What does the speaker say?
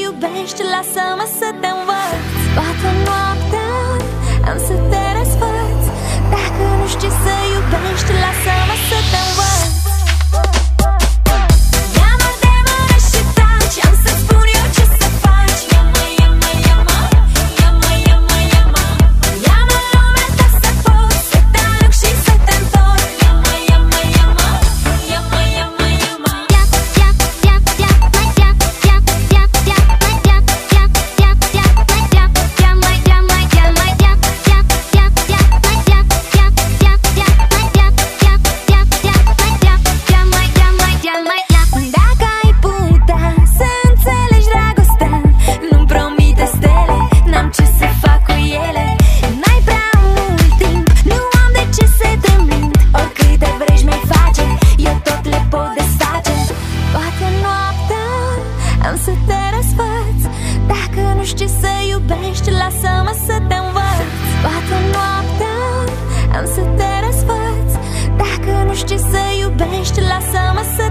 iubești, lasă-mă să te învăț. Toată noaptea am să te răsfăț. Dacă nu știi să iubești, lasă-mă să te învăț. Ia-mă de mână și taci, am să spun eu ce să faci. Ia-mă, ia-mă, ia-mă, ia-mă, ia-mă, ia-mă. Ia-mă lumea ta să poți, să te aluc și să te întorc. Ia-mă, ia-mă, ia-mă, ia-mă, ia-mă, ia-mă. Dacă ai putea să înțelegi dragostea, nu-mi promite stele, n-am ce să fac cu ele. N-ai prea mult timp, nu am de ce să te mint. Oricâte vrei mi-ai face, eu tot le pot desface. Toată noaptea am să te răsfăț. Dacă nu știi să iubești, lasă-mă să te învăț. Toată noaptea am să te răsfăț. Dacă nu știi să iubești, lasă-mă să